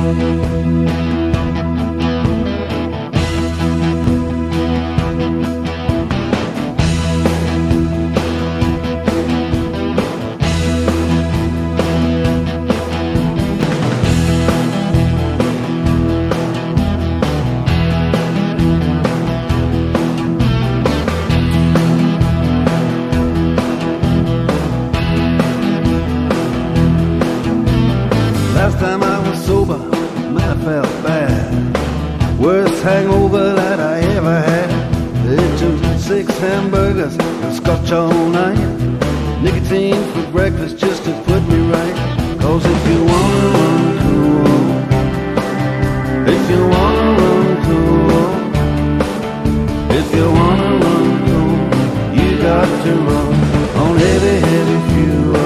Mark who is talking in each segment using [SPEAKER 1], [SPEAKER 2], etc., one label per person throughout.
[SPEAKER 1] Last time I was sober, man, I felt bad. Worst hangover that I ever had. They took 6 hamburgers and scotch on iron. Nicotine for breakfast just to put me right. 'Cause if you wanna run cool, if you wanna run cool, if you wanna run cool, you got to run on heavy, heavy fuel.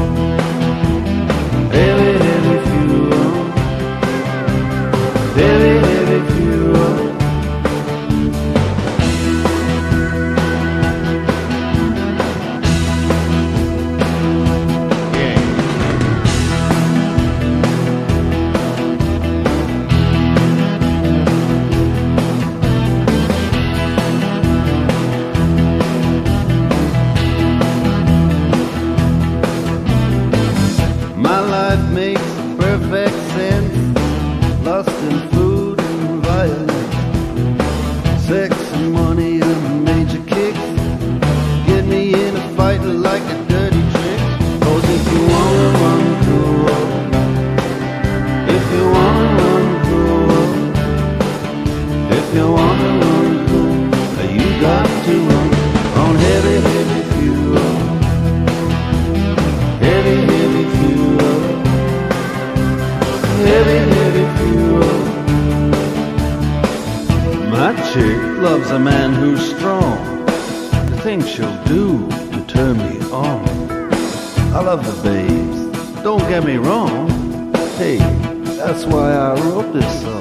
[SPEAKER 1] Heavy, heavy fuel. Heavy, heavy fuel. My life makes perfect sense. Lust and food and violence, sex and money and major kicks. Get me in a fight like a dirty trick. 'Cause if you wanna run cool, if you wanna run cool, if you wanna run cool, you got to run on heavy, heavy fuel. Heavy, heavy fuel. Heavy, heavy fuel. My chick loves a man who's strong. The things she'll do to turn me on. I love the babes, don't get me wrong. Hey, that's why I wrote this song.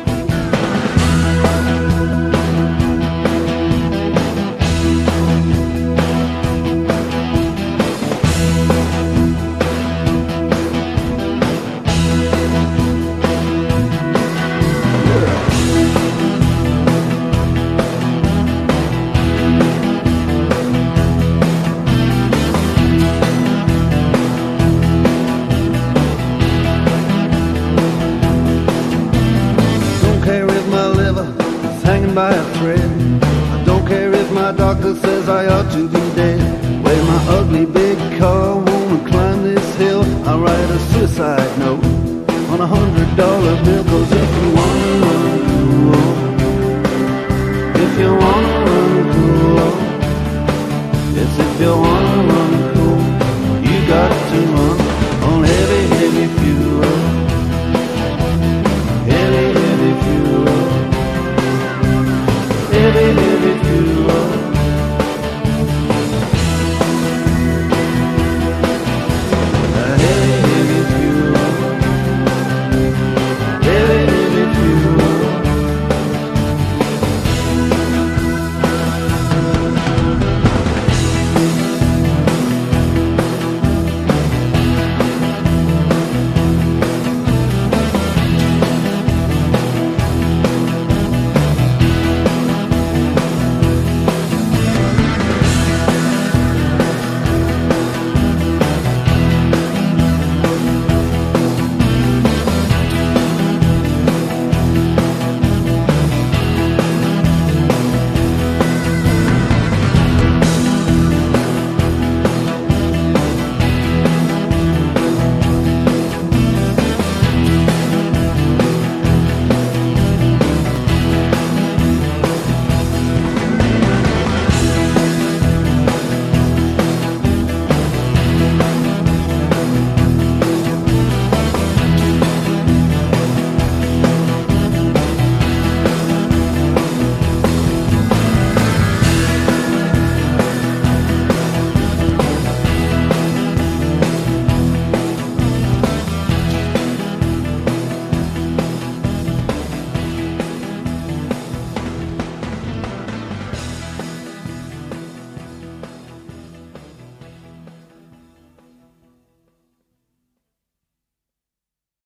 [SPEAKER 1] Hanging by a thread. I don't care if my doctor says I ought to be dead. When my ugly big car won't climb this hill, I'll write a suicide note on $100 bill.